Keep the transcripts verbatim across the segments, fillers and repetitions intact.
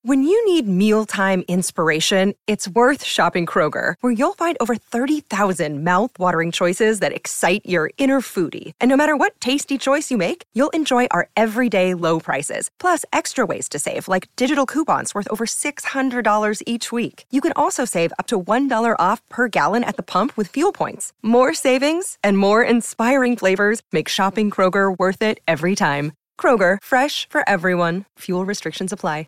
When you need mealtime inspiration, it's worth shopping Kroger, where you'll find over thirty thousand mouth-watering choices that excite your inner foodie. And no matter what tasty choice you make, you'll enjoy our everyday low prices, plus extra ways to save, like digital coupons worth over six hundred dollars each week. You can also save up to one dollar off per gallon at the pump with fuel points. More savings and more inspiring flavors make shopping Kroger worth it every time. Kroger, fresh for everyone. Fuel restrictions apply.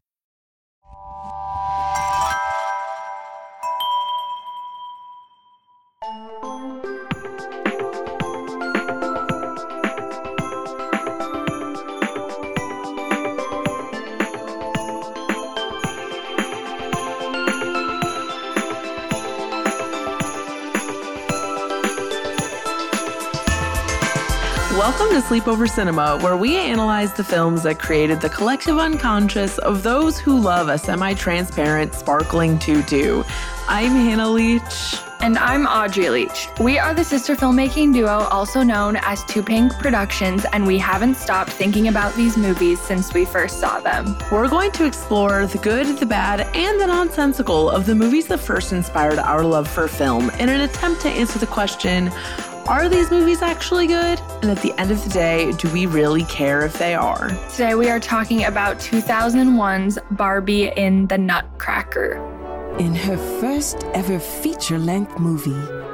Welcome to Sleepover Cinema, where we analyze the films that created the collective unconscious of those who love a semi-transparent, sparkling tutu. I'm Hannah Leach. And I'm Audrey Leach. We are the sister filmmaking duo, also known as Two Pink Productions, and we haven't stopped thinking about these movies since we first saw them. We're going to explore the good, the bad, and the nonsensical of the movies that first inspired our love for film in an attempt to answer the question, are these movies actually good? And at the end of the day, do we really care if they are? Today we are talking about two thousand one's Barbie in the Nutcracker. In her first ever feature-length movie,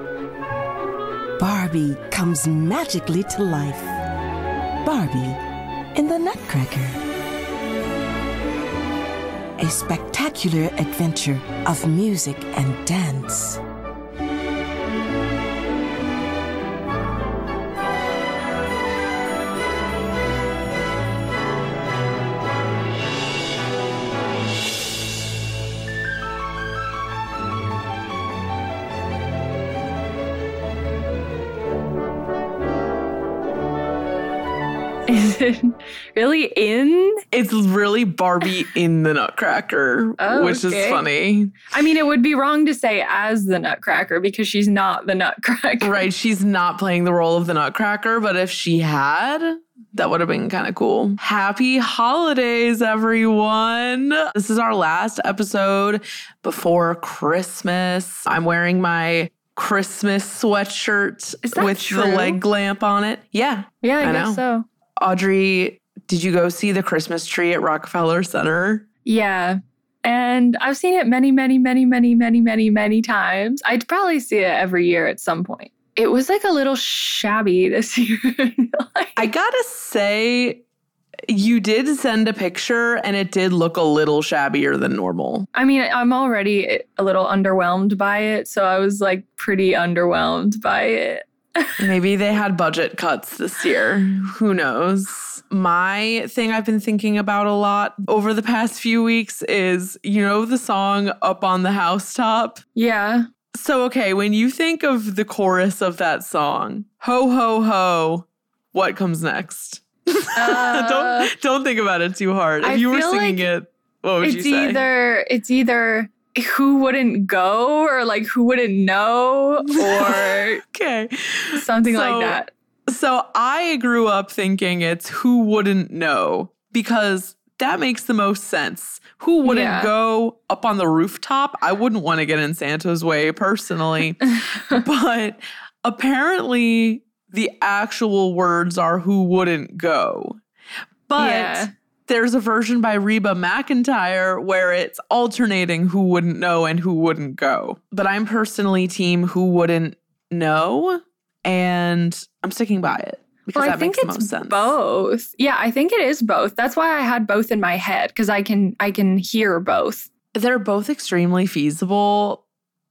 Barbie comes magically to life. Barbie in the Nutcracker. A spectacular adventure of music and dance. Is it really in? It's really Barbie in the Nutcracker, oh, which okay. is funny. I mean, it would be wrong to say as the Nutcracker because she's not the Nutcracker. Right, she's not playing the role of the Nutcracker, but if she had, that would have been kind of cool. Happy holidays, everyone. This is our last episode before Christmas. I'm wearing my Christmas sweatshirt with true? the leg lamp on it. Yeah. Yeah, I, I guess know. so. Audrey, did you go see the Christmas tree at Rockefeller Center? Yeah. And I've seen it many, many, many, many, many, many, many times. I'd probably see it every year at some point. It was like a little shabby this year. like, I gotta say, you did send a picture and it did look a little shabbier than normal. I mean, I'm already a little underwhelmed by it. So I was like pretty underwhelmed by it. Maybe they had budget cuts this year. Who knows? My thing I've been thinking about a lot over the past few weeks is, you know, the song Up on the Housetop? Yeah. So, okay, when you think of the chorus of that song, ho, ho, ho, what comes next? Uh, don't don't think about it too hard. If I you were feel singing like it, what would it's you say? Either, it's either who wouldn't go or like who wouldn't know or okay. something so, like that. So I grew up thinking it's who wouldn't know because that makes the most sense. Who wouldn't yeah. go up on the rooftop? I wouldn't want to get in Santa's way personally. But apparently the actual words are who wouldn't go. But yeah. there's a version by Reba McEntire where it's alternating who wouldn't know and who wouldn't go. But I'm personally team who wouldn't know, and I'm sticking by it because well, that I think makes the it's most sense. Both. Yeah, I think it is both. That's why I had both in my head because I can I can hear both. They're both extremely feasible.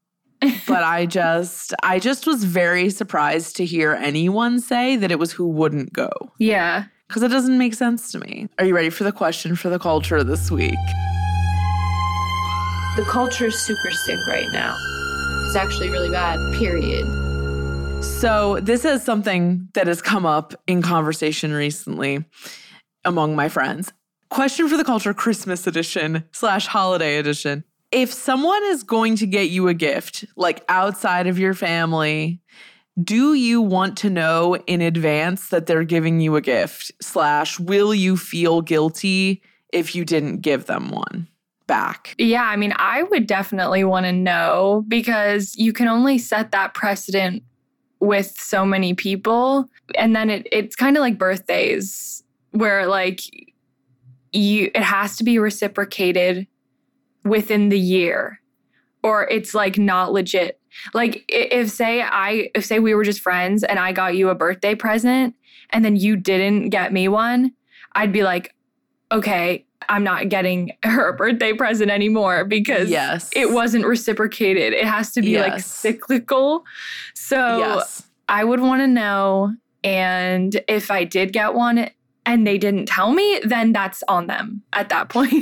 But I just I just was very surprised to hear anyone say that it was who wouldn't go. Yeah. Because it doesn't make sense to me. Are you ready for the question for the culture this week? The culture is super sick right now. It's actually really bad, period. So this is something that has come up in conversation recently among my friends. Question for the culture, Christmas edition slash holiday edition. If someone is going to get you a gift, like outside of your family, do you want to know in advance that they're giving you a gift? Slash, will you feel guilty if you didn't give them one? back? Yeah, I mean, I would definitely want to know because you can only set that precedent with so many people. And then it it's kind of like birthdays where like you it has to be reciprocated within the year or it's like not legit. Like if say I if say we were just friends and I got you a birthday present and then you didn't get me one, I'd be like, okay, I'm not getting her a birthday present anymore because yes. it wasn't reciprocated. It has to be yes. like cyclical. So yes. I would want to know. And if I did get one and they didn't tell me, then that's on them at that point.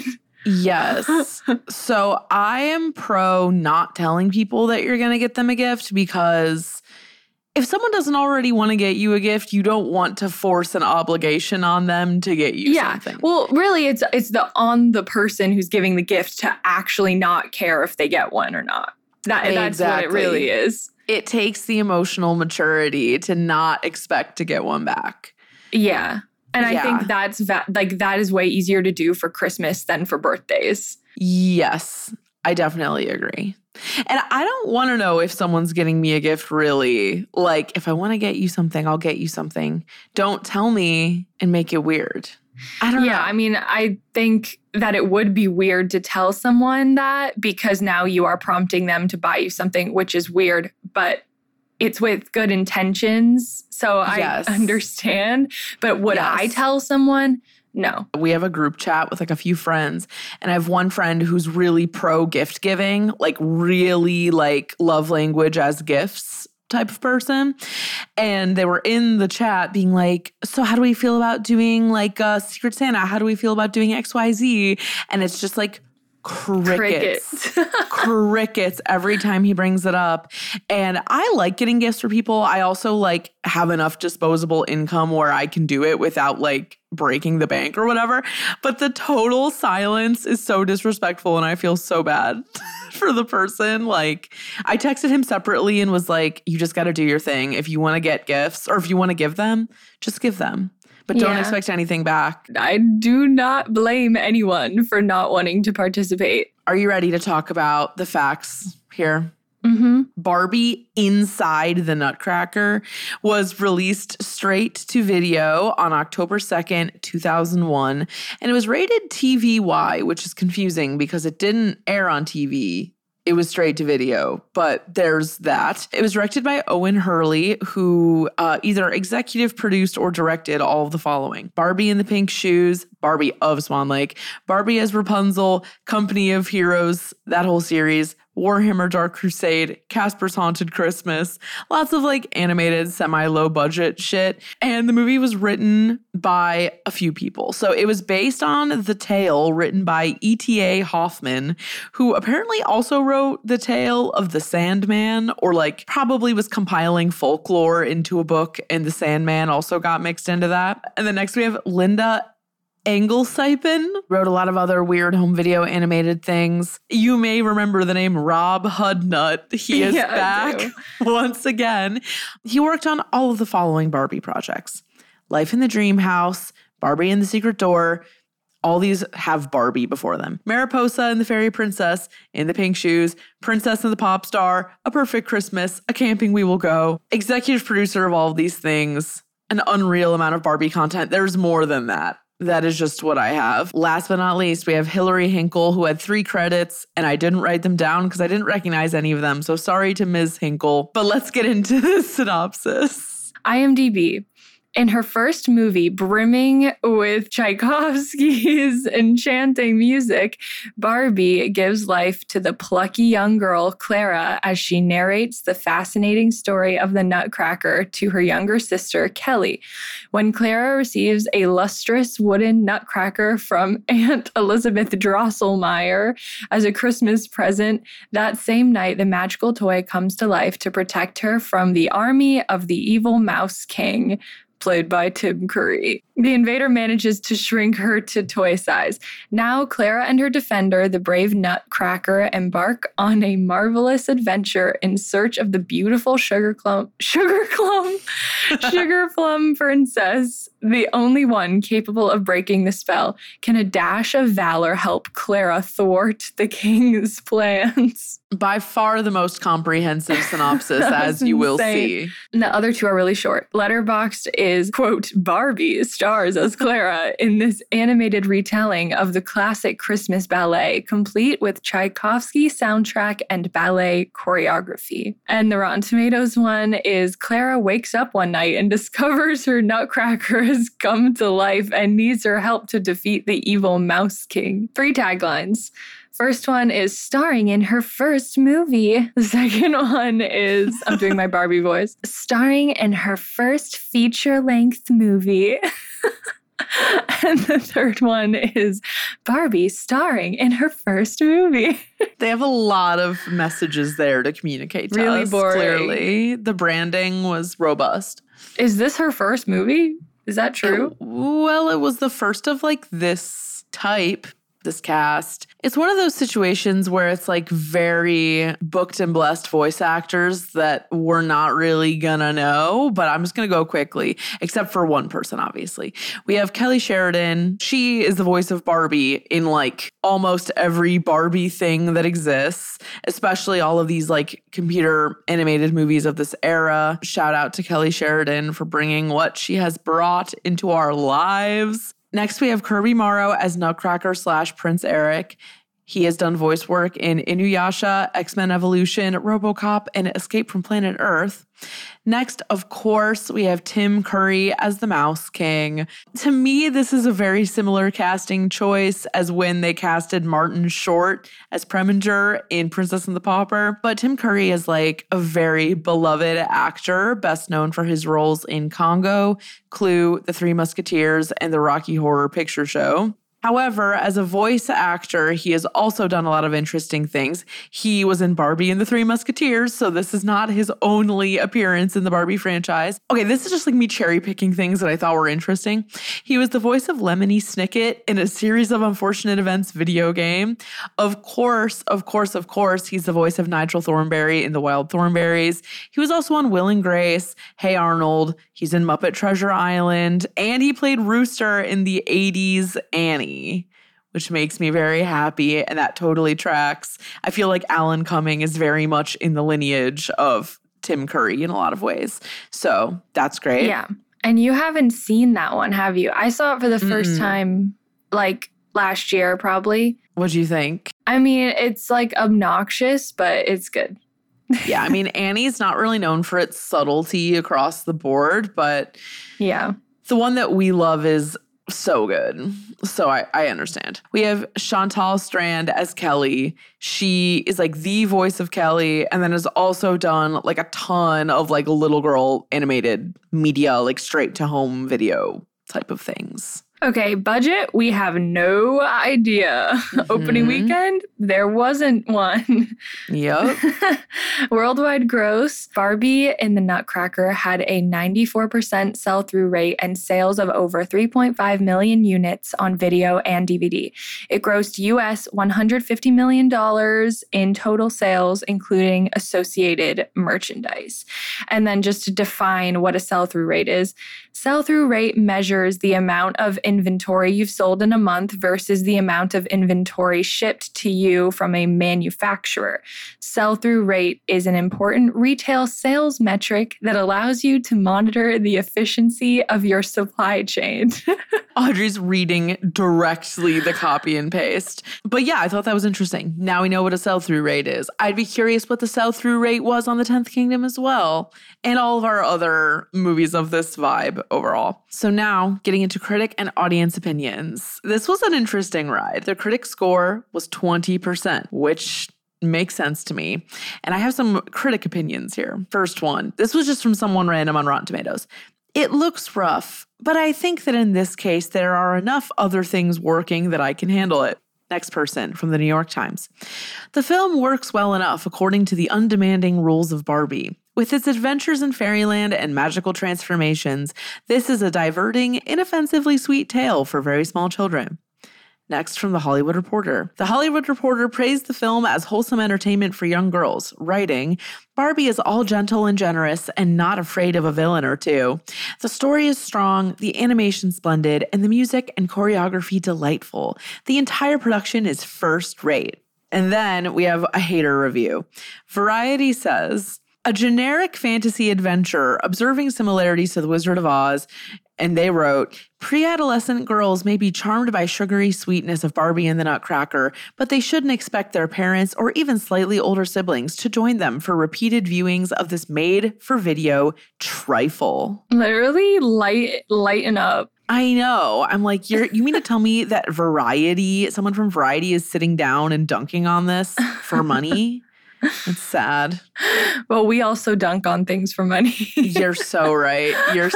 Yes. So I am pro not telling people that you're going to get them a gift because if someone doesn't already want to get you a gift, you don't want to force an obligation on them to get you yeah. something. Well, really, it's it's the on the person who's giving the gift to actually not care if they get one or not. That That's exactly. what it really is. It takes the emotional maturity to not expect to get one back. Yeah. And yeah. I think that's va- like that is way easier to do for Christmas than for birthdays. Yes, I definitely agree. And I don't want to know if someone's getting me a gift really. Like, if I want to get you something, I'll get you something. Don't tell me and make it weird. I don't yeah, know. Yeah, I mean, I think that it would be weird to tell someone that because now you are prompting them to buy you something, which is weird, but it's with good intentions. So yes. I understand. But would yes. I tell someone? No. We have a group chat with like a few friends, and I have one friend who's really pro gift giving, like really like love language as gifts type of person. And they were in the chat being like, so how do we feel about doing like a Secret Santa? How do we feel about doing X Y Z? And it's just like crickets. Crickets. crickets every time he brings it up. And I like getting gifts for people. I also like have enough disposable income where I can do it without like breaking the bank or whatever. But the total silence is so disrespectful and I feel so bad for the person. Like I texted him separately and was like, you just got to do your thing. If you want to get gifts or if you want to give them, just give them. But don't yeah. expect anything back. I do not blame anyone for not wanting to participate. Are you ready to talk about the facts here? Mm-hmm. Barbie Inside the Nutcracker was released straight to video on October second, two thousand one. And it was rated T V Y, which is confusing because it didn't air on T V. It was straight to video, but there's that. It was directed by Owen Hurley, who uh, either executive produced or directed all of the following: Barbie in the Pink Shoes, Barbie of Swan Lake, Barbie as Rapunzel, Company of Heroes, that whole series, Warhammer Dark Crusade, Casper's Haunted Christmas, lots of like animated semi-low budget shit. And the movie was written by a few people. So it was based on the tale written by E T A Hoffman, who apparently also wrote the tale of the Sandman, or like probably was compiling folklore into a book, and the Sandman also got mixed into that. And then next we have Linda Engelsipen, wrote a lot of other weird home video animated things. You may remember the name Rob Hudnut. He is yeah, back once again. He worked on all of the following Barbie projects: Life in the Dream House, Barbie and the Secret Door. All these have Barbie before them. Mariposa and the Fairy Princess, In the Pink Shoes, Princess and the Pop Star, A Perfect Christmas, A Camping We Will Go. Executive producer of all of these things. An unreal amount of Barbie content. There's more than that. That is just what I have. Last but not least, we have Hilary Hinkle, who had three credits, and I didn't write them down because I didn't recognize any of them. So sorry to Miz Hinkle. But let's get into the synopsis. IMDb. In her first movie, brimming with Tchaikovsky's enchanting music, Barbie gives life to the plucky young girl, Clara, as she narrates the fascinating story of the Nutcracker to her younger sister, Kelly. When Clara receives a lustrous wooden nutcracker from Aunt Elizabeth Drosselmeyer as a Christmas present, that same night, the magical toy comes to life to protect her from the army of the evil Mouse King, played by Tim Curry. The invader manages to shrink her to toy size. Now, Clara and her defender, the brave Nutcracker, embark on a marvelous adventure in search of the beautiful sugar clump, sugar clump, sugar plum princess. The only one capable of breaking the spell. Can a dash of valor help Clara thwart the king's plans? By far the most comprehensive synopsis, as you will insane. see. And the other two are really short. Letterboxd is, quote, Barbie stars as Clara in this animated retelling of the classic Christmas ballet, complete with Tchaikovsky soundtrack and ballet choreography. And the Rotten Tomatoes one is Clara wakes up one night and discovers her Nutcracker has come to life and needs her help to defeat the evil Mouse King. Three taglines. First one is starring in her first movie. The second one is, I'm doing my Barbie voice, starring in her first feature-length movie. And the third one is Barbie starring in her first movie. They have a lot of messages there to communicate to Really us. boring. Clearly, the branding was robust. Is this her first movie? Is that true? It- well, it was the first of like this type. This cast. It's one of those situations where it's like very booked and blessed voice actors that we're not really gonna know, but I'm just gonna go quickly, except for one person, obviously. We have Kelly Sheridan. She is the voice of Barbie in like almost every Barbie thing that exists, especially all of these like computer animated movies of this era. Shout out to Kelly Sheridan for bringing what she has brought into our lives. Next, we have Kirby Morrow as Nutcracker slash Prince Eric. He has done voice work in Inuyasha, X-Men Evolution, RoboCop, and Escape from Planet Earth. Next, of course, we have Tim Curry as the Mouse King. To me, this is a very similar casting choice as when they casted Martin Short as Preminger in Princess and the Pauper. But Tim Curry is like a very beloved actor, best known for his roles in Congo, Clue, The Three Musketeers, and The Rocky Horror Picture Show. However, as a voice actor, he has also done a lot of interesting things. He was in Barbie and the Three Musketeers, so this is not his only appearance in the Barbie franchise. Okay, this is just like me cherry picking things that I thought were interesting. He was the voice of Lemony Snicket in a Series of Unfortunate Events video game. Of course, of course, of course, he's the voice of Nigel Thornberry in The Wild Thornberrys. He was also on Will and Grace, Hey Arnold. He's in Muppet Treasure Island, and he played Rooster in the eighties Annie, which makes me very happy, and that totally tracks. I feel like Alan Cumming is very much in the lineage of Tim Curry in a lot of ways, so that's great. Yeah, and you haven't seen that one, have you? I saw it for the first Mm-mm. time, like, last year, probably. What do you think? I mean, it's, like, obnoxious, but it's good. Yeah, I mean, Annie's not really known for its subtlety across the board, but Yeah. the one that we love is so good. So I, I understand. We have Chantal Strand as Kelly. She is like the voice of Kelly and then has also done like a ton of like little girl animated media, like straight to home video type of things. Okay, budget, we have no idea. Mm-hmm. Opening weekend, there wasn't one. Yep. Worldwide gross, Barbie and the Nutcracker had a ninety-four percent sell-through rate and sales of over three point five million units on video and D V D. It grossed U S one hundred fifty million dollars in total sales, including associated merchandise. And then just to define what a sell-through rate is, sell-through rate measures the amount of inventory you've sold in a month versus the amount of inventory shipped to you from a manufacturer. Sell-through rate is an important retail sales metric that allows you to monitor the efficiency of your supply chain. Audrey's reading directly the copy and paste. But yeah, I thought that was interesting. Now we know what a sell-through rate is. I'd be curious what the sell-through rate was on the tenth Kingdom as well, and all of our other movies of this vibe overall. So now, getting into critic and audience opinions. This was an interesting ride. The critic score was twenty percent, which makes sense to me. And I have some critic opinions here. First one, this was just from someone random on Rotten Tomatoes. It looks rough, but I think that in this case, there are enough other things working that I can handle it. Next person from the New York Times. The film works well enough according to the undemanding rules of Barbie. With its adventures in fairyland and magical transformations, this is a diverting, inoffensively sweet tale for very small children. Next, from The Hollywood Reporter. The Hollywood Reporter praised the film as wholesome entertainment for young girls, writing, Barbie is all gentle and generous and not afraid of a villain or two. The story is strong, the animation splendid, and the music and choreography delightful. The entire production is first rate. And then we have a hater review. Variety says, a generic fantasy adventure observing similarities to The Wizard of Oz. And they wrote, pre-adolescent girls may be charmed by sugary sweetness of Barbie and the Nutcracker, but they shouldn't expect their parents or even slightly older siblings to join them for repeated viewings of this made-for-video trifle. Literally light, lighten up. I know. I'm like, you're, you mean to tell me that Variety, someone from Variety is sitting down and dunking on this for money? It's sad. Well, we also dunk on things for money. You're so right. You're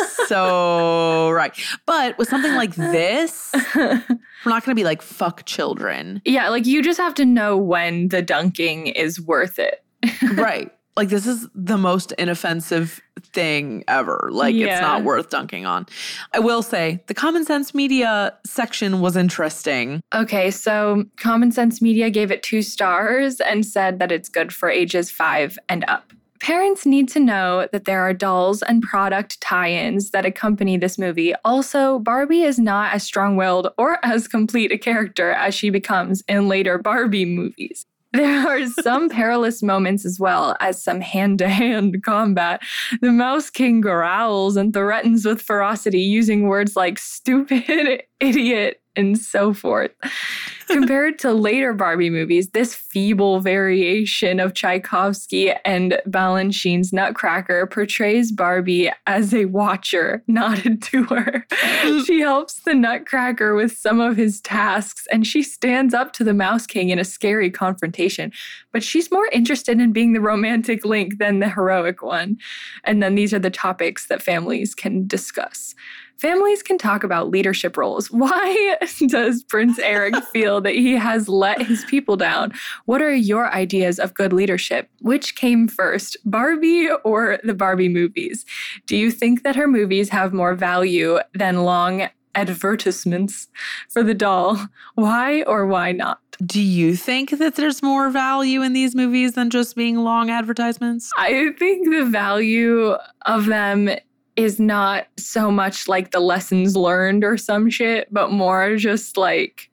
so right. But with something like this, we're not going to be like, fuck children. Yeah, like you just have to know when the dunking is worth it. Right. Like, this is the most inoffensive thing ever. Like, yeah. It's not worth dunking on. I will say, the Common Sense Media section was interesting. Okay, so Common Sense Media gave it two stars and said that it's good for ages five and up. Parents need to know that there are dolls and product tie-ins that accompany this movie. Also, Barbie is not as strong-willed or as complete a character as she becomes in later Barbie movies. There are some perilous moments as well as some hand-to-hand combat. The Mouse King growls and threatens with ferocity using words like stupid, idiot, and so forth. Compared to later Barbie movies, this feeble variation of Tchaikovsky and Balanchine's Nutcracker portrays Barbie as a watcher, not a doer. She helps the Nutcracker with some of his tasks, and she stands up to the Mouse King in a scary confrontation. But she's more interested in being the romantic link than the heroic one. And then these are the topics that families can discuss. Families can talk about leadership roles. Why does Prince Eric feel that he has let his people down? What are your ideas of good leadership? Which came first, Barbie or the Barbie movies? Do you think that her movies have more value than long advertisements for the doll? Why or why not? Do you think that there's more value in these movies than just being long advertisements? I think the value of them is not so much like the lessons learned or some shit, but more just like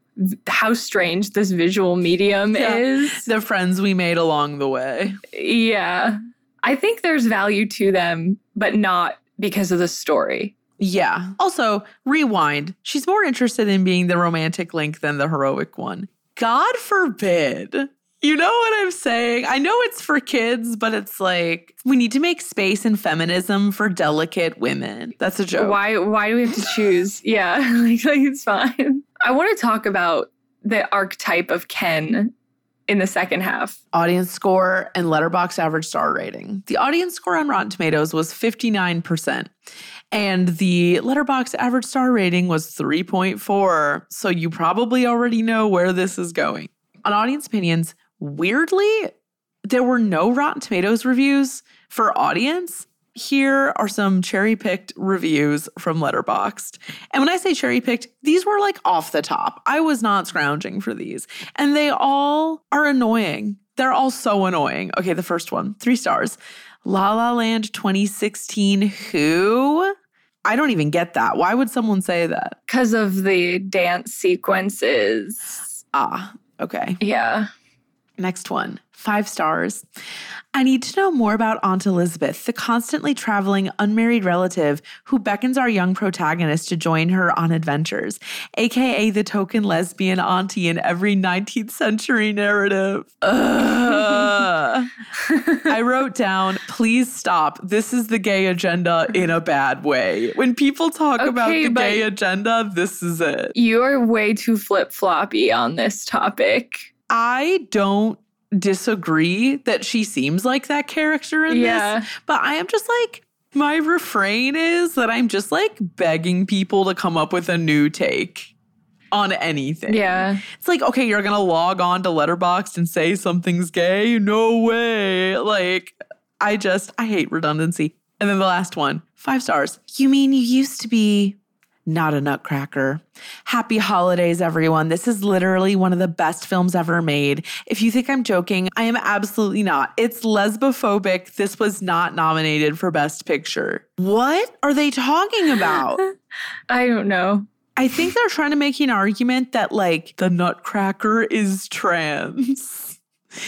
how strange this visual medium yeah. is. The friends we made along the way. Yeah. I think there's value to them, but not because of the story. Yeah. Also, rewind. She's more interested in being the romantic link than the heroic one. God forbid. You know what I'm saying? I know it's for kids, but it's like, we need to make space in feminism for delicate women. That's a joke. Why Why do we have to choose? Yeah, like, like it's fine. I want to talk about the archetype of Ken in the second half. Audience score and Letterboxd average star rating. The audience score on Rotten Tomatoes was fifty-nine percent. And the Letterboxd average star rating was three point four. So you probably already know where this is going. On audience opinions, weirdly, there were no Rotten Tomatoes reviews for audience. Here are some cherry-picked reviews from Letterboxd. And when I say cherry-picked, these were like off the top. I was not scrounging for these. And they all are annoying. They're all so annoying. Okay, the first one, three stars. La La Land twenty sixteen, who? I don't even get that. Why would someone say that? Because of the dance sequences. Ah, okay. Yeah. Next one, five stars. I need to know more about Aunt Elizabeth, the constantly traveling unmarried relative who beckons our young protagonist to join her on adventures, aka the token lesbian auntie in every nineteenth century narrative. Ugh. I wrote down, please stop. This is the gay agenda in a bad way. When people talk okay, about the gay agenda, this is it. You're way too flip-floppy on this topic. I don't disagree that she seems like that character in yeah. this, but I am just like, my refrain is that I'm just like begging people to come up with a new take on anything. Yeah. It's like, okay, you're going to log on to Letterboxd and say something's gay? No way. Like, I just, I hate redundancy. And then the last one, five stars. You mean you used to be not a nutcracker? Happy holidays, everyone. This is literally one of the best films ever made. If you think I'm joking, I am absolutely not. It's lesbophobic. This was not nominated for Best Picture. What are they talking about? I don't know. I think they're trying to make an argument that, like, the nutcracker is trans.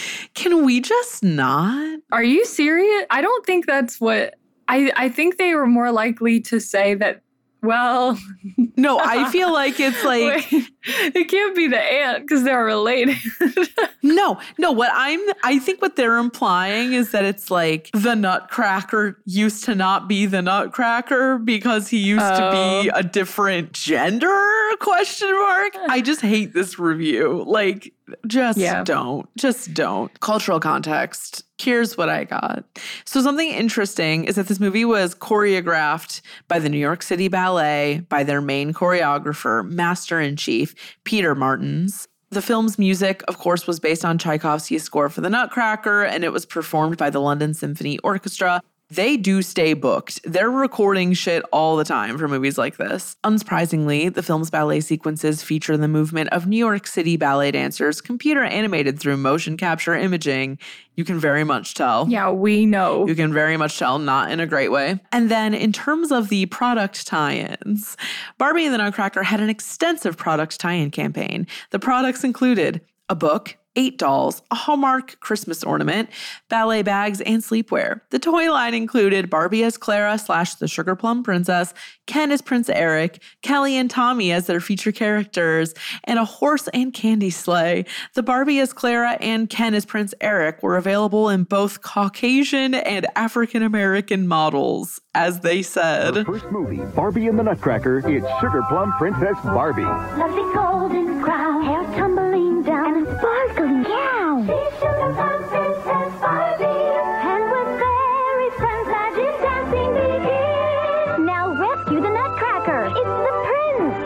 Can we just not? Are you serious? I don't think that's what... I, I think they were more likely to say that, well... No, I feel like it's like... Wait, it can't be the aunt because they're related. No, no, what I'm... I think what they're implying is that it's like the nutcracker used to not be the nutcracker because he used oh. to be a different gender, question mark. I just hate this review. Like, just yeah. don't. Just don't. Cultural context. Here's what I got. So something interesting is that this movie was choreographed by the New York City Ballet, by their main choreographer, Master-in-Chief, Peter Martins. The film's music, of course, was based on Tchaikovsky's score for the Nutcracker, and it was performed by the London Symphony Orchestra. They do stay booked. They're recording shit all the time for movies like this. Unsurprisingly, the film's ballet sequences feature the movement of New York City ballet dancers, computer animated through motion capture imaging. You can very much tell. Yeah, we know. You can very much tell, not in a great way. And then in terms of the product tie-ins, Barbie and the Nutcracker had an extensive product tie-in campaign. The products included a book, eight dolls, a Hallmark Christmas ornament, ballet bags, and sleepwear. The toy line included Barbie as Clara slash the Sugar Plum Princess, Ken as Prince Eric, Kelly and Tommy as their feature characters, and a horse and candy sleigh. The Barbie as Clara and Ken as Prince Eric were available in both Caucasian and African American models, as they said. Her first movie, Barbie and the Nutcracker, it's Sugar Plum Princess Barbie. Lovely golden crown, hair tumbling down, and a sparkling gown. She's Sugar Plum Princess Barbie, and with fairy friends, magic dancing begins. Now rescue the Nutcracker, it's the prince.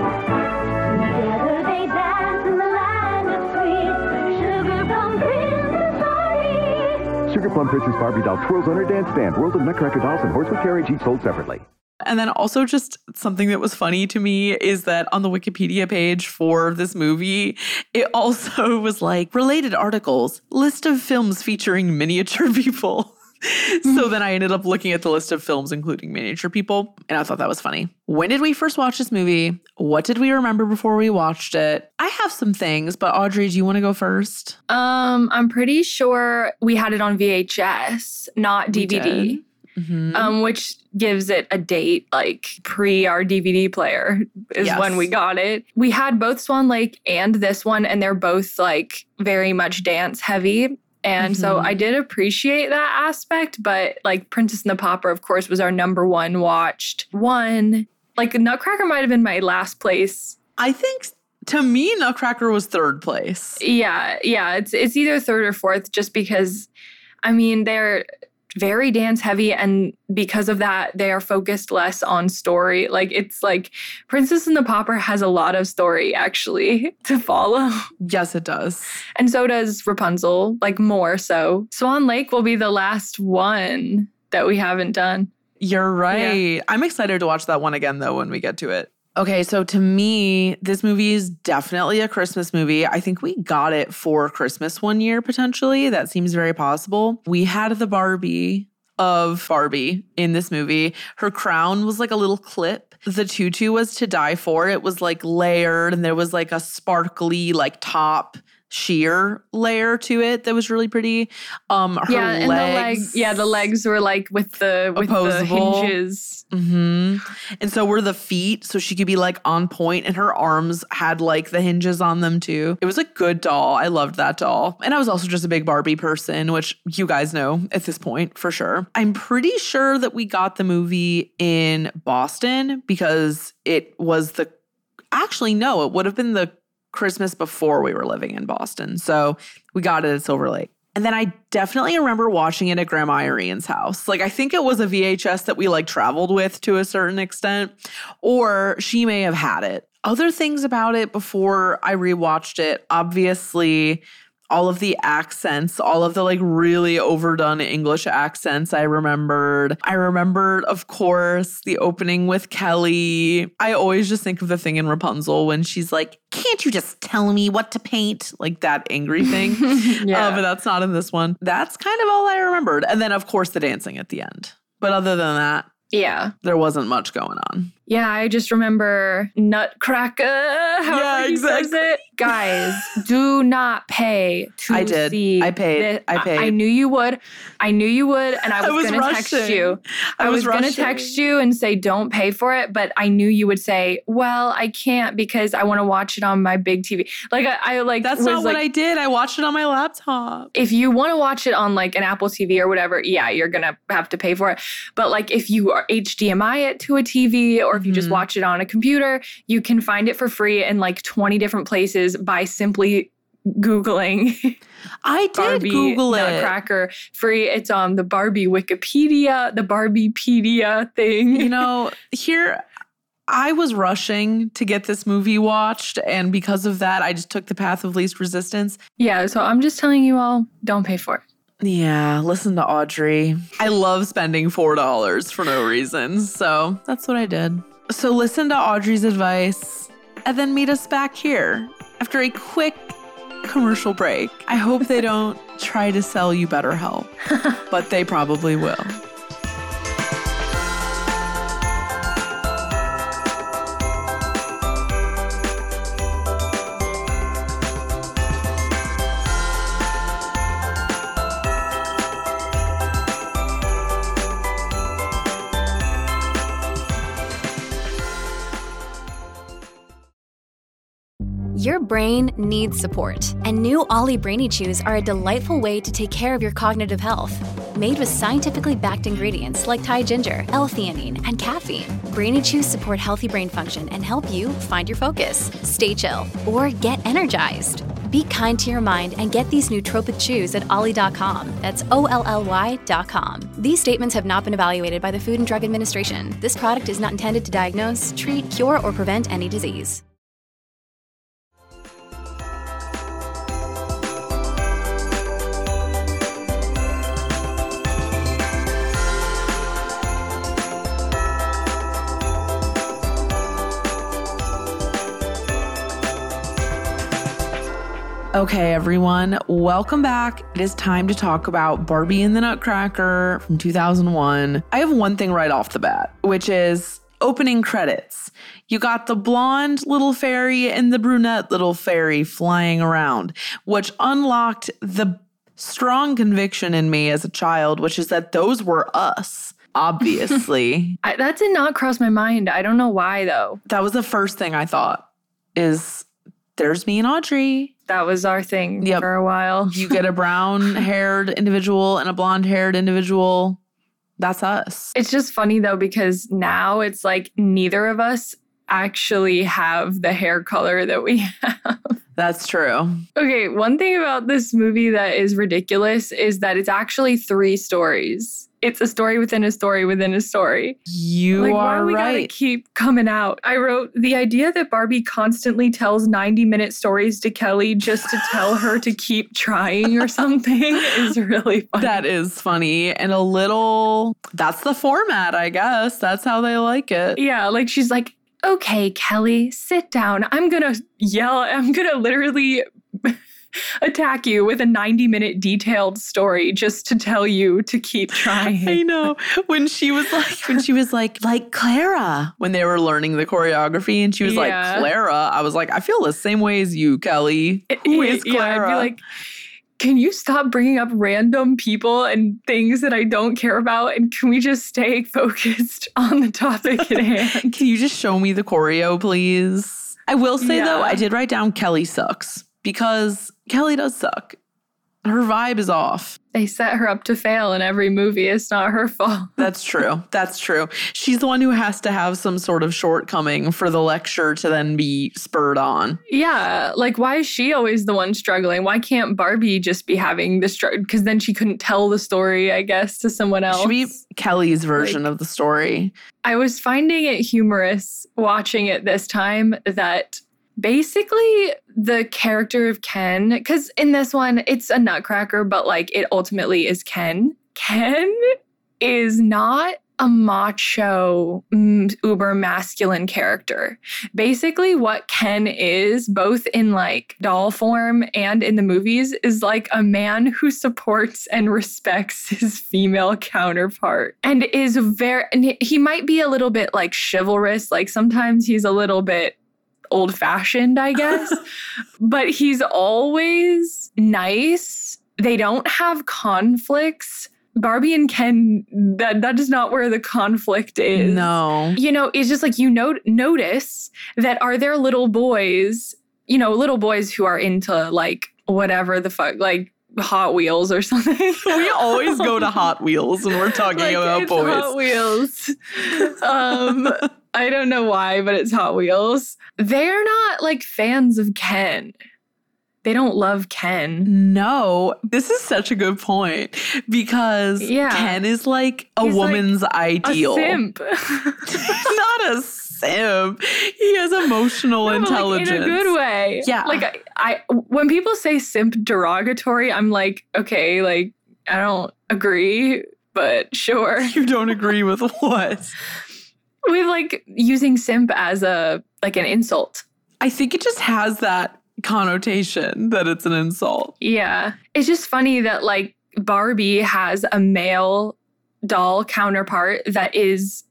Together they dance in the land of sweet Sugar Plum Princess Barbie. Sugar Plum Princess Barbie doll twirls on her dance stand. World of Nutcracker dolls and horse with carriage each sold separately. And then also just something that was funny to me is that on the Wikipedia page for this movie, it also was like related articles, list of films featuring miniature people. So then I ended up looking at the list of films including miniature people, and I thought that was funny. When did we first watch this movie? What did we remember before we watched it? I have some things, but Audrey, do you want to go first? Um, I'm pretty sure we had it on V H S, not D V D. Mm-hmm. Um, which gives it a date, like pre our D V D player is yes. when we got it. We had both Swan Lake and this one, and they're both like very much dance heavy. And mm-hmm. so I did appreciate that aspect, but like Princess and the Pauper, of course, was our number one watched one. Like Nutcracker might have been my last place. I think to me, Nutcracker was third place. Yeah, yeah. It's it's either third or fourth, just because, I mean, they're very dance heavy, and because of that they are focused less on story. Like it's like Princess and the Pauper has a lot of story actually to follow. Yes, it does. And so does Rapunzel, like more so. Swan Lake will be the last one that we haven't done. You're right. Yeah. I'm excited to watch that one again though when we get to it. Okay, so to me, this movie is definitely a Christmas movie. I think we got it for Christmas one year, potentially. That seems very possible. We had the Barbie of Barbie in this movie. Her crown was like a little clip. The tutu was to die for. It was like layered, and there was like a sparkly like top sheer layer to it that was really pretty. Um, her yeah, and legs, the leg, yeah, the legs were like with the with opposable. the hinges. Mm-hmm. And so were the feet, so she could be like on point, and her arms had like the hinges on them too. It was a good doll. I loved that doll. And I was also just a big Barbie person, which you guys know at this point for sure. I'm pretty sure that we got the movie in Boston because it was the, actually no, it would have been the Christmas before we were living in Boston. So we got it at Silver Lake. And then I definitely remember watching it at Grandma Irene's house. Like, I think it was a V H S that we like traveled with to a certain extent, or she may have had it. Other things about it before I rewatched it, obviously, all of the accents, all of the like really overdone English accents I remembered. I remembered, of course, the opening with Kelly. I always just think of the thing in Rapunzel when she's like, can't you just tell me what to paint? Like that angry thing. Yeah. Uh, but that's not in this one. That's kind of all I remembered. And then, of course, the dancing at the end. But other than that, Yeah. there wasn't much going on. Yeah, I just remember Nutcracker. However Yeah, he exactly. says it. Guys, do not pay to I did. see. I paid. this. I paid. I, I knew you would. I knew you would, and I I was, was going to text rushing. you. I I, was was, going to rushing. text you and say don't pay for it, but I knew you would say, "Well, I can't because I want to watch it on my big T V." Like I, I like. That's was not what like, I did. I watched it on my laptop. if you want to watch it on like an Apple T V or whatever, yeah, you're going to have to pay for it. But like if you are H D M I it to a T V or if you just Mhm. watch it on a computer, you can find it for free in like twenty different places by simply Googling I did Barbie Google it. Nutcracker free. It's on the Barbie Wikipedia, the Barbiepedia thing. You know, here I was rushing to get this movie watched, and because of that, I just took the path of least resistance. Yeah, so I'm just telling you all, don't pay for it. Yeah, listen to Audrey. I love spending four dollars for no reason, so that's what I did. So listen to Audrey's advice, and then meet us back here after a quick commercial break. I hope they don't try to sell you BetterHelp, but they probably will. Your brain needs support, and new Ollie Brainy Chews are a delightful way to take care of your cognitive health. Made with scientifically backed ingredients like Thai ginger, L-theanine, and caffeine, Brainy Chews support healthy brain function and help you find your focus, stay chill, or get energized. Be kind to your mind and get these nootropic chews at ollie dot com. That's O L L Y dot com. These statements have not been evaluated by the Food and Drug Administration. This product is not intended to diagnose, treat, cure, or prevent any disease. Okay, everyone, welcome back. It is time to talk about Barbie and the Nutcracker from two thousand one. I have one thing right off the bat, which is opening credits. You got the blonde little fairy and the brunette little fairy flying around, which unlocked the strong conviction in me as a child, which is that those were us, obviously. I, that did not cross my mind. I don't know why, though. That was the first thing I thought is there's me and Audrey. That was our thing Yep. for a while. You get a brown-haired individual and a blonde-haired individual. That's us. It's just funny, though, because now it's like neither of us actually have the hair color that we have. That's true. Okay, one thing about this movie that is ridiculous is that it's actually three stories. It's a story within a story within a story. You Like, why are we gotta right. keep coming out? I wrote, the idea that Barbie constantly tells ninety-minute stories to Kelly just to tell her to keep trying or something is really funny. That is funny and a little, that's the format, I guess. That's how they like it. Yeah, like she's like, okay, Kelly, sit down. I'm gonna yell. I'm gonna literally attack you with a ninety minute detailed story just to tell you to keep trying. I know. When she was like, when she was like, like Clara, when they were learning the choreography and she was Yeah. like, Clara, I was like, I feel the same way as you, Kelly. Who is Yeah, Clara? I'd be like, can you stop bringing up random people and things that I don't care about? And can we just stay focused on the topic at hand? Can you just show me the choreo, please? I will say, Yeah. though, I did write down Kelly sucks because Kelly does suck. Her vibe is off. They set her up to fail in every movie. It's not her fault. That's true. That's true. She's the one who has to have some sort of shortcoming for the lecture to then be spurred on. Yeah, like why is she always the one struggling? Why can't Barbie just be having the struggle? Because then she couldn't tell the story, I guess, to someone else. Should be Kelly's version Like- of the story. I was finding it humorous watching it this time that basically the character of Ken, because in this one, it's a nutcracker, but like it ultimately is Ken. Ken is not a macho, mm, uber masculine character. Basically, what Ken is, both in like doll form and in the movies, is like a man who supports and respects his female counterpart and is very, and he might be a little bit like chivalrous. Like sometimes he's a little bit old fashioned, I guess, but he's always nice. They don't have conflicts. Barbie and Ken, that that is not where the conflict is. No. You know, it's just like you not- notice that are there little boys, you know, little boys who are into like whatever the fuck, like Hot Wheels or something. We always go to Hot Wheels when we're talking like, about it's boys. Hot Wheels. um, I don't know why, but it's Hot Wheels. They're not like fans of Ken. They don't love Ken. No, this is such a good point because Yeah. Ken is like a He's woman's like ideal. A simp. Not a simp. He has emotional No, but, like, intelligence. in a good way. Yeah. Like I, I, when people say simp derogatory, I'm like, okay, like I don't agree, but sure. You don't agree with what? With like using simp as a like an insult. I think it just has that connotation that it's an insult. Yeah. It's just funny that like Barbie has a male doll counterpart that is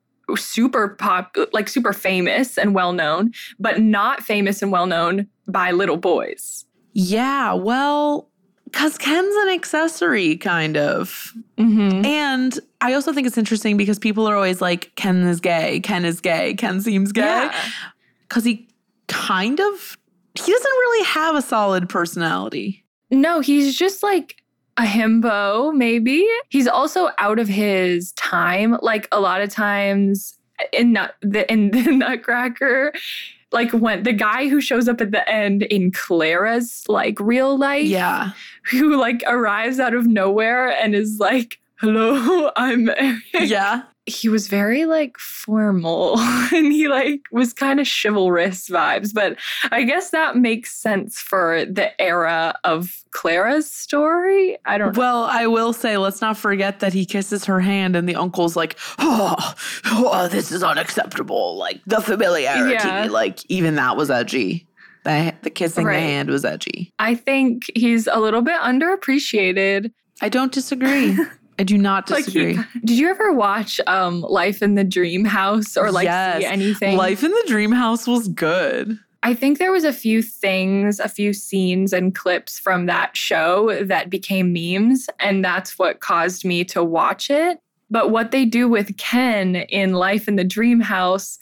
super pop, like super famous and well known, but not famous and well known by little boys. Yeah, well, because Ken's an accessory, kind of. Mm-hmm. And I also think it's interesting because people are always like, Ken is gay, Ken is gay, Ken seems gay. Because he kind of, he doesn't really have a solid personality. No, he's just like a himbo, maybe. He's also out of his time. Like a lot of times in nut, the in the Nutcracker, like when the guy who shows up at the end in Clara's like real life, Yeah. who like arrives out of nowhere and is like, "Hello, I'm Eric." Yeah. He was very like formal and he like was kind of chivalrous vibes, but I guess that makes sense for the era of Clara's story. I don't know. Well, I will say, let's not forget that he kisses her hand and the uncle's like, oh, oh this is unacceptable. Like the familiarity. Yeah. Like even that was edgy. The, the kissing Right. the hand was edgy. I think he's a little bit underappreciated. I don't disagree. I do not disagree. Like he, did you ever watch um, Life in the Dream House or like yes. see anything? Life in the Dream House was good. I think there was a few things, a few scenes and clips from that show that became memes, and that's what caused me to watch it. But what they do with Ken in Life in the Dream House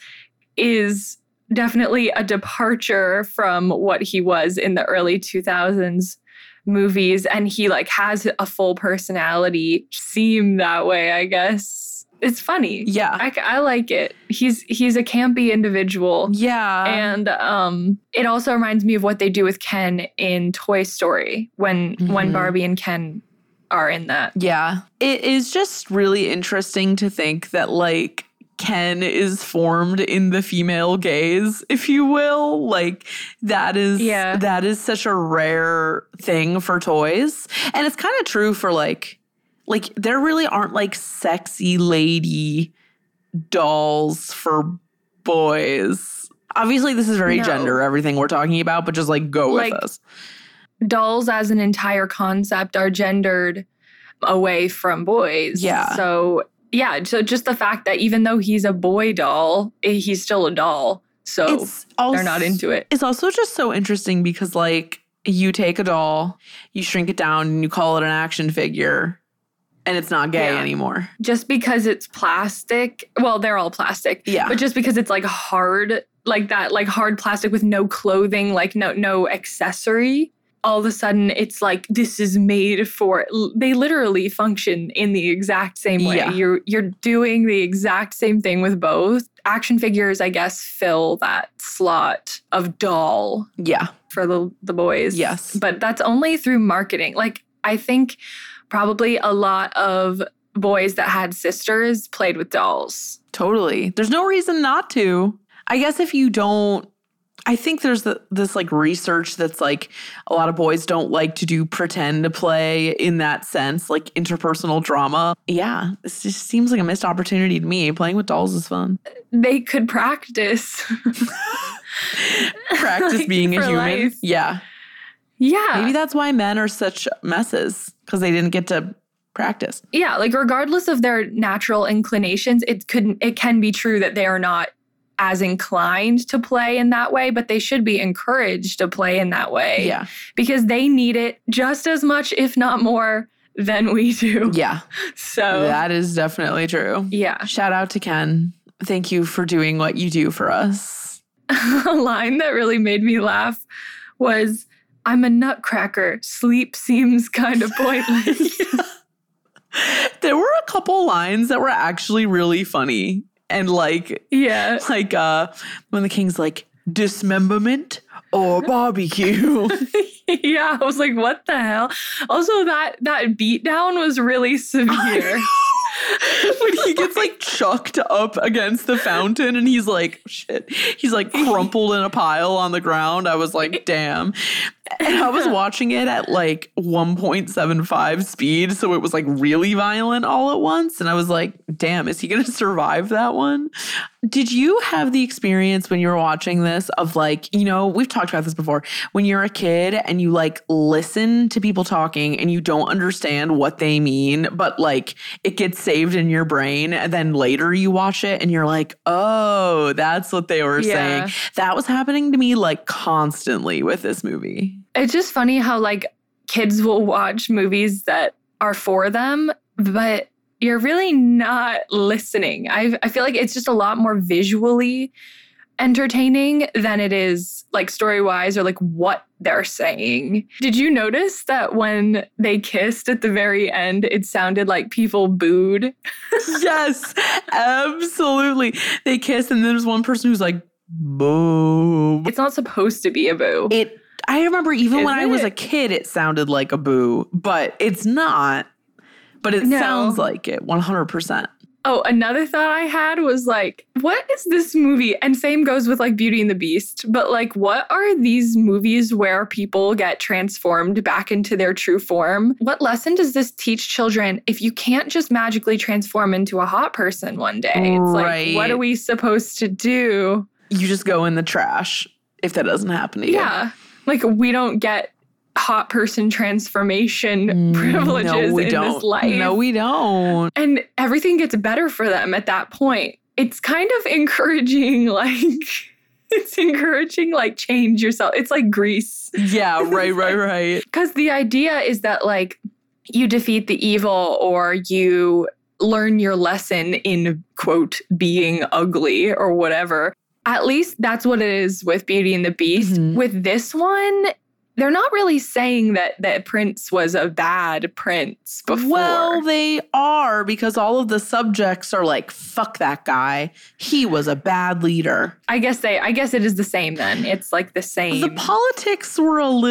is definitely a departure from what he was in the early two thousands movies, and he like has a full personality, seem that way, I guess. It's funny. Yeah. I, I like it. He's he's a campy individual. Yeah. And um, it also reminds me of what they do with Ken in Toy Story when Mhm. when Barbie and Ken are in that. Yeah. It is just really interesting to think that like Ken is formed in the female gaze, if you will. Like that is Yeah. that is such a rare thing for toys. And it's kind of true for like like there really aren't like sexy lady dolls for boys. Obviously this is very No. gender, everything we're talking about, but just like go with Like- us. Dolls as an entire concept are gendered away from boys. Yeah. So yeah, so just the fact that even though he's a boy doll, eh, he's still a doll. So It's also, they're not into it. It's also just so interesting because like you take a doll, you shrink it down and you call it an action figure and it's not gay Yeah. anymore. Just because it's plastic, well, they're all plastic. Yeah. But just because it's like hard, like that, like hard plastic with no clothing, like no no accessory, all of a sudden it's like this is made for, they literally function in the exact same way. Yeah. You're you're doing the exact same thing with both. Action figures, I guess, fill that slot of doll Yeah. for the the boys. Yes. But that's only through marketing. Like I think probably a lot of boys that had sisters played with dolls. Totally. There's no reason not to. I guess if you don't I think there's the, this like research that's like a lot of boys don't like to do pretend play in that sense, like interpersonal drama. Yeah, this just seems like a missed opportunity to me. Playing with dolls is fun. They could practice. Practice Like, being a for human. life. Yeah. Yeah. Maybe that's why men are such messes, because they didn't get to practice. Yeah, like regardless of their natural inclinations, it could it can be true that they are not as inclined to play in that way, but they should be encouraged to play in that way. Yeah. Because they need it just as much, if not more, than we do. Yeah. So That is definitely true. yeah. Shout out to Ken. Thank you for doing what you do for us. A line that really made me laugh was, "I'm a nutcracker. Sleep seems kind of pointless." There were a couple lines that were actually really funny. And like, Yeah. like uh, when the king's like, dismemberment or barbecue. Yeah, I was like, what the hell? Also, that that beatdown was really severe. When he gets like chucked up against the fountain and he's like, shit, he's like crumpled in a pile on the ground. I was like, damn. And I was watching it at like one point seven five speed. So it was like really violent all at once. And I was like, damn, is he going to survive that one? Did you have the experience when you were watching this of like, you know, we've talked about this before, when you're a kid and you like listen to people talking and you don't understand what they mean, but like it gets saved in your brain and then later you watch it and you're like, oh, that's what they were Yeah. saying. That was happening to me like constantly with this movie. It's just funny how like kids will watch movies that are for them, but you're really not listening. I I feel like it's just a lot more visually entertaining than it is like story-wise or like what they're saying. Did you notice that when they kissed at the very end, it sounded like people booed? Yes, absolutely. They kiss and there's one person who's like, boo. It's not supposed to be a boo. It. I remember even Is when I was it? a kid, it sounded like a boo, but it's not. But it No. sounds like it, one hundred percent. Oh, another thought I had was like, what is this movie? And same goes with like Beauty and the Beast. But like, what are these movies where people get transformed back into their true form? What lesson does this teach children if you can't just magically transform into a hot person one day? It's Right. like, what are we supposed to do? You just go in the trash if that doesn't happen to you. Yeah. Like, we don't get hot person transformation privileges no, we in don't. this life. No, we don't. And everything gets better for them at that point. It's kind of encouraging, like, it's encouraging, like, change yourself. It's like Grease. Yeah, right, right, right. Because the idea is that, like, you defeat the evil or you learn your lesson in, quote, being ugly or whatever. At least that's what it is with Beauty and the Beast. Mhm. With this one, they're not really saying that that Prince was a bad prince before. Well, they are, because all of the subjects are like, fuck that guy. He was a bad leader. I guess they. I guess it is the same then. It's like the same. The politics were a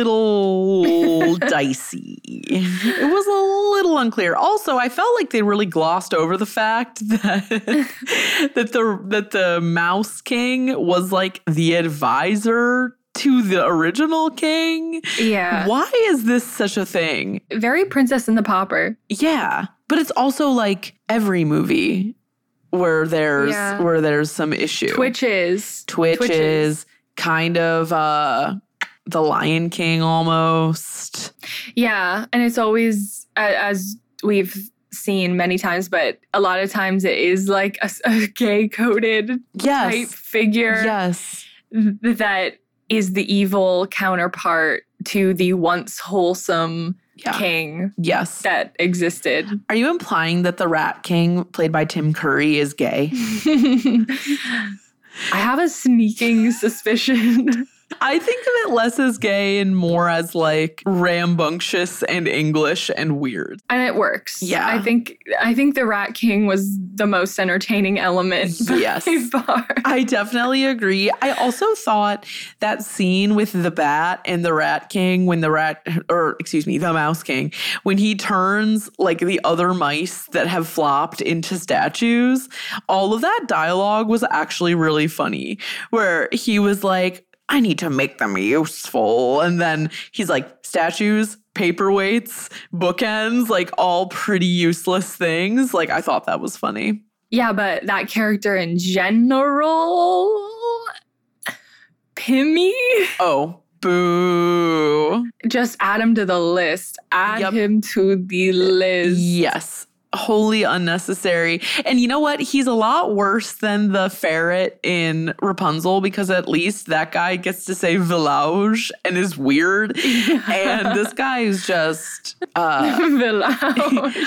little dicey. It was a little unclear. Also, I felt like they really glossed over the fact that that the that the Mouse King was like the advisor to the original king. Yeah. Why is this such a thing? Very Princess and the Pauper. Yeah, but it's also like every movie where there's Yeah. where there's some issue. Twitches. Twitch Twitches. is kind of uh the Lion King almost. Yeah, and it's always a- as we've seen many times, but a lot of times it is like a, a gay coded Yes. type figure Yes. th- that is the evil counterpart to the once wholesome Yeah. king Yes. that existed. Are you implying that the Rat King, played by Tim Curry, is gay? I have a sneaking suspicion. I think of it less as gay and more as like rambunctious and English and weird. And it works. Yeah. I think I think the Rat King was the most entertaining element Yes. by far. I definitely agree. I also thought that scene with the bat and the Rat King, when the rat, or excuse me, the Mouse King, when he turns like the other mice that have flopped into statues, all of that dialogue was actually really funny, where he was like, I need to make them useful. And then he's like, statues, paperweights, bookends, like all pretty useless things. Like, I thought that was funny. Yeah, but that character in general, Pimmy. Oh, boo. Just add him to the list. Add Yep. him to the list. Yes. Wholly unnecessary. And you know what? He's a lot worse than the ferret in Rapunzel because at least that guy gets to say village and is weird. And this guy is just... Uh, Village.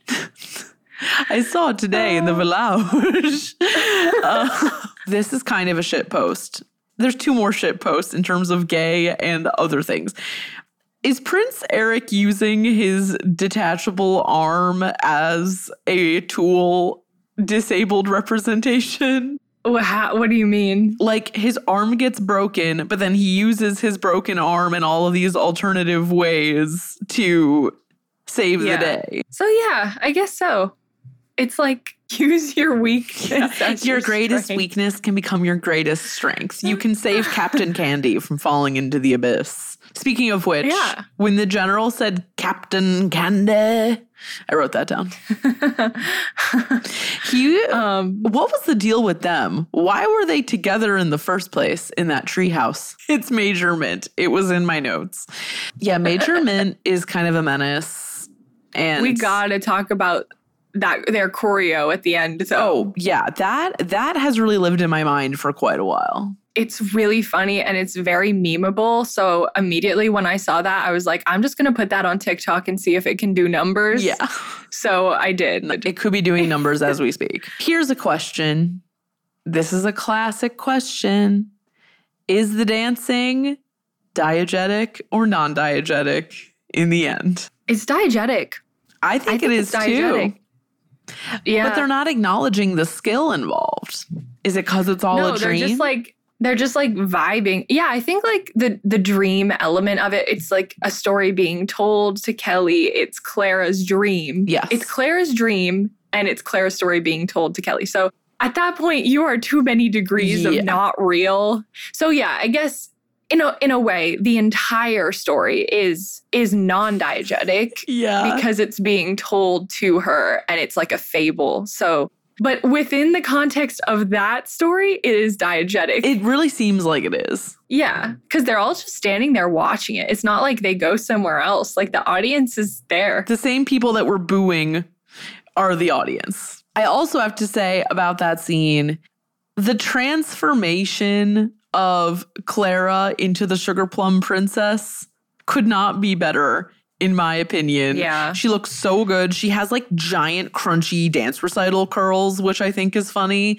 I saw it today in the village. Uh, this is kind of a shit post. There's two more shit posts in terms of gay and other things. Is Prince Eric using his detachable arm as a tool disabled representation? What, how, what do you mean? Like his arm gets broken, but then he uses his broken arm in all of these alternative ways to save Yeah. the day. So yeah, I guess so. It's like use your weakness. as Your greatest strength. weakness can become your greatest strength. You can save Captain Candy from falling into the abyss. Speaking of which, Yeah. when the general said Captain Candy, I wrote that down. he, Um, what was the deal with them? Why were they together in the first place in that treehouse? It's Major Mint. It was in my notes. Yeah, Major Mint is kind of a menace. And we gotta talk about that their choreo at the end. Though. Oh, yeah, that that has really lived in my mind for quite a while. It's really funny and it's very memeable. So immediately when I saw that, I was like, I'm just gonna put that on TikTok and see if it can do numbers. Yeah. So I did. It could be doing numbers as we speak. Here's a question. This is a classic question. Is the dancing diegetic or non-diegetic in the end? It's diegetic. I think, I think it it's is too. diegetic. Yeah. But they're not acknowledging the skill involved. Is it because it's all no, a dream? they're just like they're just like vibing. Yeah, I think like the the dream element of it, it's like a story being told to Kelly. It's Clara's dream. Yes. It's Clara's dream and it's Clara's story being told to Kelly. So at that point, you are too many degrees Yeah. of not real. So yeah, I guess in a in a way, the entire story is is non-diegetic. Yeah. Because it's being told to her and it's like a fable. So, but within the context of that story, it is diegetic. It really seems like it is. yeah, because they're all just standing there watching it. It's not like they go somewhere else. Like the audience is there. The same people that were booing are the audience. I also have to say about that scene, the transformation of Clara into the Sugar Plum Princess could not be better, in my opinion. Yeah. She looks so good. She has like giant, crunchy dance recital curls, which I think is funny.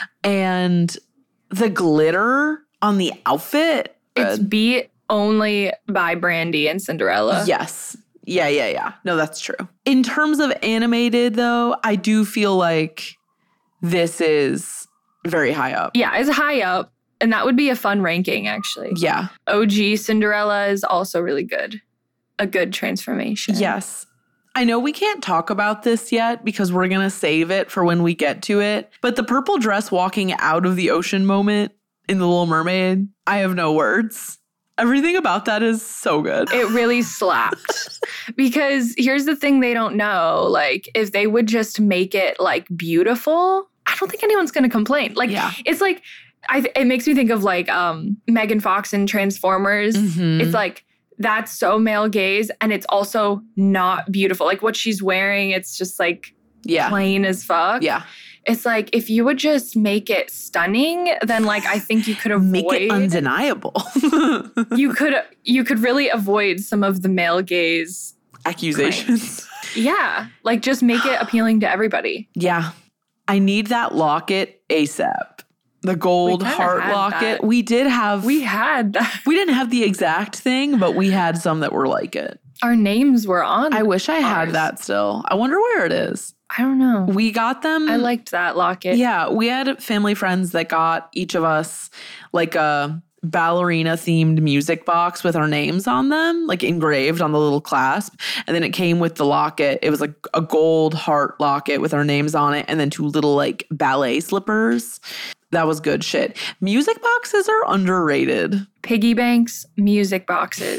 And the glitter on the outfit. It's uh, beat only by Brandy and Cinderella. Yes. Yeah, yeah, yeah. No, that's true. In terms of animated, though, I do feel like this is very high up. Yeah, it's high up. And that would be a fun ranking, actually. Yeah. O G Cinderella is also really good. A good transformation. Yes. I know we can't talk about this yet because we're going to save it for when we get to it. But the purple dress walking out of the ocean moment in The Little Mermaid, I have no words. Everything about that is so good. It really slapped. Because here's the thing they don't know. Like, if they would just make it, like, beautiful, I don't think anyone's going to complain. Like, Yeah. it's like, I th- it makes me think of, like, um, Megan Fox in Transformers. Mhm. It's like, that's so male gaze, and it's also not beautiful. Like, what she's wearing, it's just, like, Yeah. plain as fuck. Yeah. It's like, if you would just make it stunning, then, like, I think you could avoid... Make it undeniable. you could you could really avoid some of the male gaze. Accusations. Yeah, like just make it appealing to everybody. Yeah. I need that locket ASAP. The gold We kinda heart had locket. that. We did have... We had that. We didn't have the exact thing, but we had some that were like it. Our names were on. I wish I had ours. that still. I wonder where it is. I don't know. We got them. I liked that locket. Yeah, we had family friends that got each of us like a ballerina themed music box with our names on them, like engraved on the little clasp. And then it came with the locket. It was like a gold heart locket with our names on it and then two little like ballet slippers. That was good shit. Music boxes are underrated. Piggy banks, music boxes.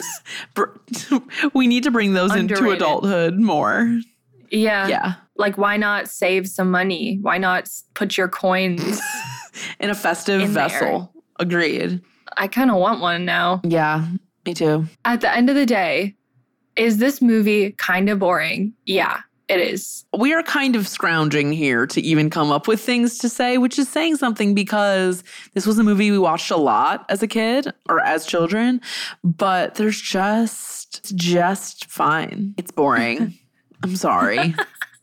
We need to bring those Underrated. into adulthood more. Yeah. Yeah. Like, why not save some money? Why not s- put your coins In a festive in there? vessel. Agreed. I kind of want one now. Yeah, me too. At the end of the day, is this movie kind of boring? Yeah, it is. We are kind of scrounging here to even come up with things to say, which is saying something because this was a movie we watched a lot as a kid or as children, but there's just, just fine. It's boring. I'm sorry.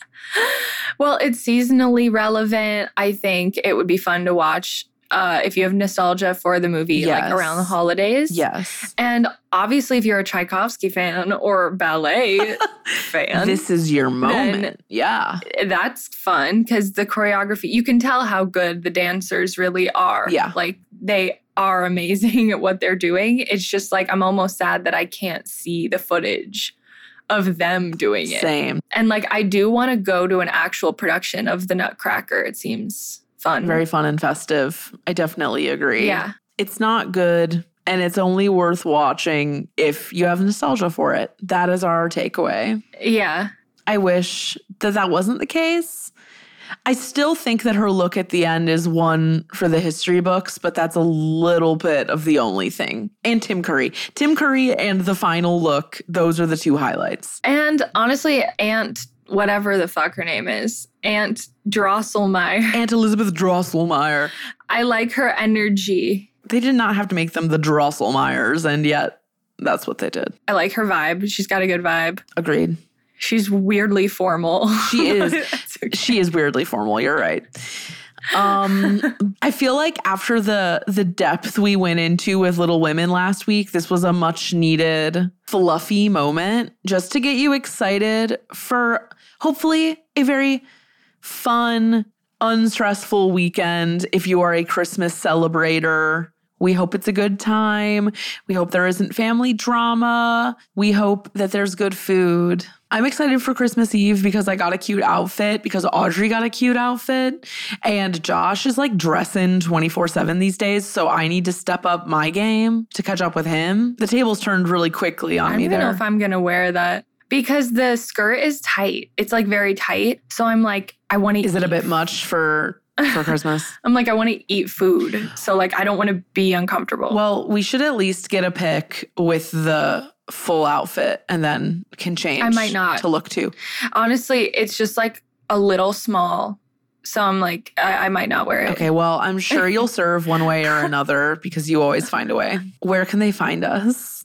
Well, it's seasonally relevant. I think it would be fun to watch uh, if you have nostalgia for the movie, Yes. like around the holidays. Yes. And obviously, if you're a Tchaikovsky fan or ballet fan, This is your moment. then- Yeah. that's fun because the choreography, you can tell how good the dancers really are. Yeah. Like, they are amazing at what they're doing. It's just like, I'm almost sad that I can't see the footage of them doing it. Same. And like, I do want to go to an actual production of the Nutcracker. It seems fun. Very fun and festive. I definitely agree. Yeah. It's not good, and it's only worth watching if you have nostalgia for it. That is our takeaway. Yeah. I wish that that wasn't the case. I still think that her look at the end is one for the history books, but that's a little bit of the only thing. And Tim Curry. Tim Curry and the final look, those are the two highlights. And honestly, Aunt, whatever the fuck her name is, Aunt Drosselmeyer, Aunt Elizabeth Drosselmeyer. I like her energy. They did not have to make them the Drosselmeyers, and yet that's what they did. I like her vibe. She's got a good vibe. Agreed. She's weirdly formal. She is. That's okay. She is weirdly formal. You're right. Um, I feel like after the the depth we went into with Little Women last week, this was a much needed fluffy moment just to get you excited for hopefully a very fun, unstressful weekend. If you are a Christmas celebrator, we hope it's a good time. We hope there isn't family drama. We hope that there's good food. I'm excited for Christmas Eve because I got a cute outfit, because Audrey got a cute outfit, and Josh is like dressing twenty-four seven these days, so I need to step up my game to catch up with him. The tables turned really quickly on I me don't even there. know if I'm going to wear that because the skirt is tight. It's like very tight. So I'm like, I want to Is it a bit much for for Christmas? I'm like, I want to eat food. So like, I don't want to be uncomfortable. Well, we should at least get a pic with the full outfit and then can change I might not. to look to. Honestly, it's just like a little small. So I'm like, I, I might not wear it. Okay, well, I'm sure you'll serve one way or another because you always find a way. Where can they find us?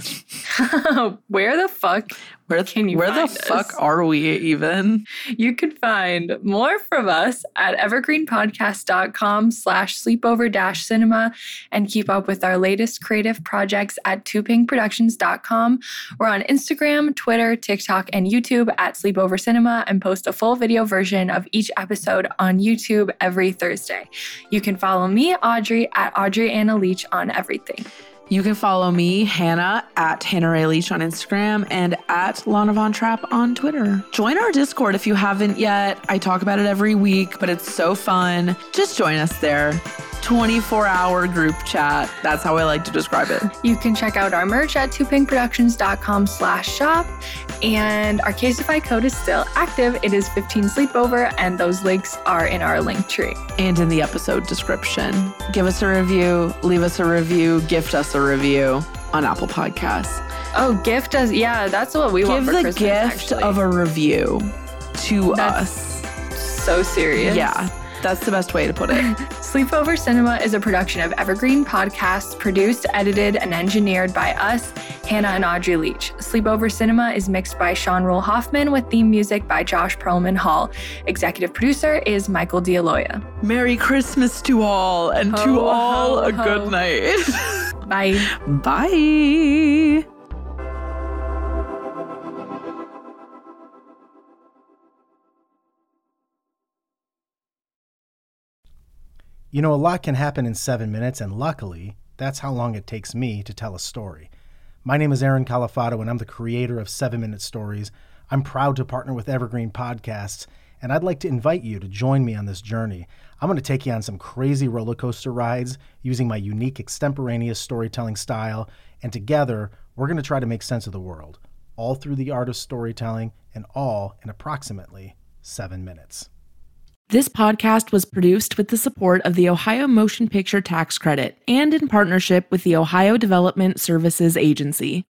Where the fuck Where can you Where find the us? fuck are we even? You can find more from us at evergreenpodcast.com slash sleepover dash cinema and keep up with our latest creative projects at two ping productions dot com. We're on Instagram, Twitter, TikTok, and YouTube at Sleepover Cinema and post a full video version of each episode on YouTube every Thursday. You can follow me, Audrey, at Audrey Anna Leach on everything. You can follow me, Hannah, at Hannah Ray Leach on Instagram and at Lana Von Trapp on Twitter. Join our Discord if you haven't yet. I talk about it every week, but it's so fun. Just join us there. twenty-four hour group chat. That's how I like to describe it. You can check out our merch at two ping productions dot com slash shop. And our Casetify code is still active. It is fifteen sleepover, and those links are in our link tree. And in the episode description. Give us a review, leave us a review, gift us a review on Apple Podcasts. Oh, gift us. Yeah, that's what we want Give for the Christmas, gift actually. of a review to That's us. So serious. Yeah, that's the best way to put it. Sleepover Cinema is a production of Evergreen Podcasts, produced, edited, and engineered by us, Hannah and Audrey Leach. Sleepover Cinema is mixed by Sean Roll Hoffman with theme music by Josh Perlman Hall. Executive producer is Michael D'Aloia. Merry Christmas to all, and to Ho, all ho, a ho. good night. Bye. Bye. You know, a lot can happen in seven minutes, and luckily, that's how long it takes me to tell a story. My name is Aaron Califato, and I'm the creator of seven minute Stories. I'm proud to partner with Evergreen Podcasts, and I'd like to invite you to join me on this journey. I'm going to take you on some crazy roller coaster rides using my unique extemporaneous storytelling style, and together we're going to try to make sense of the world, all through the art of storytelling and all in approximately seven minutes. This podcast was produced with the support of the Ohio Motion Picture Tax Credit and in partnership with the Ohio Development Services Agency.